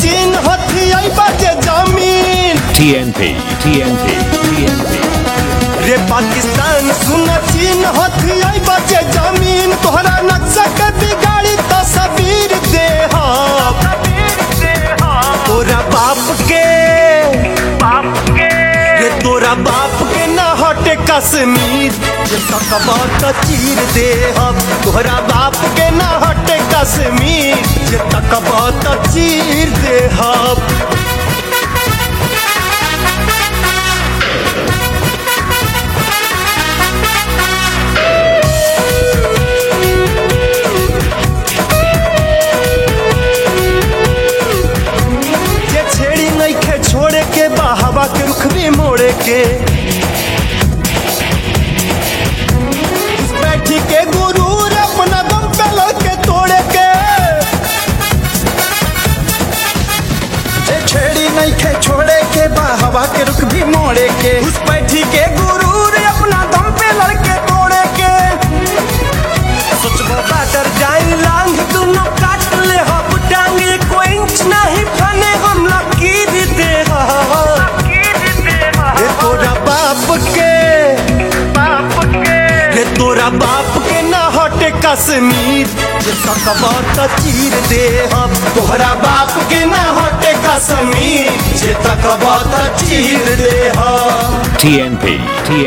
चीन हथियाई बाजे जमीन। TNP रे पाकिस्तान सुन चीन हथियाई बाजे जमीन। तोहरा नक्शा के बिगाड़ी तस्वीर दे तोरा बाप के रे तोरा बाप के ना हटे कश्मीर। जे तकबा त चीर दे तोहरा बाप के ना हटे कश्मीर। जे तकबा त चीर दे छोड़े के हवा के रुख भी मोड़े के बैठी के गुरूर अपना दम पे लड़के तोड़े के। छेड़ी नहीं खे छोड़े के हवा के रुख भी मोड़े के। उस बैठी के गुरूर अपना दम पे लड़के तोड़े के। सोचबो बाटर जाई लांग दोनों काट ले हब डांगे। कोई इंच नहीं फने हम लकीर दे रे तोरा बाप के ना हटे कश्मीर। जे तकबा त चीर दे तोहरा बाप के ना हटे कश्मीर। जे तकबा त चीर दे TNP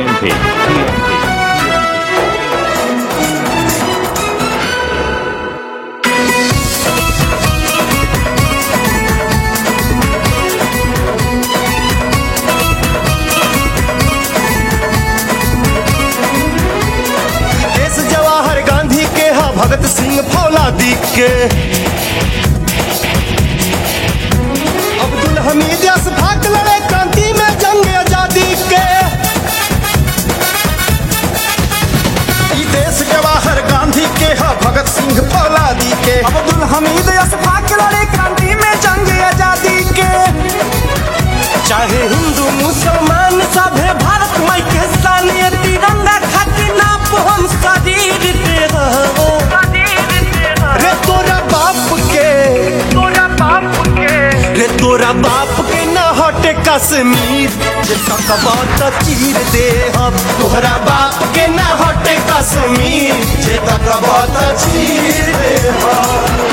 भगत सिंह फौलादी के अब्दुल हमीद अशफाक लड़े क्रांति में जंग आजादी के। देश जवाहर गांधी के भगत सिंह फौलादी के। अब्दुल हमीद अशफाक लड़े क्रांति में जंग आजादी के। चाहे हिंदू मुसलमान सभे भारत माई के सानिए तिरंगा खातिर नाप हम शरीर दे रे तोरा बाप के ना हटे कश्मीर। जे तकबा त चीर दे तोहरा बाप के ना हटे कश्मीर। जे तकबा त चीर दे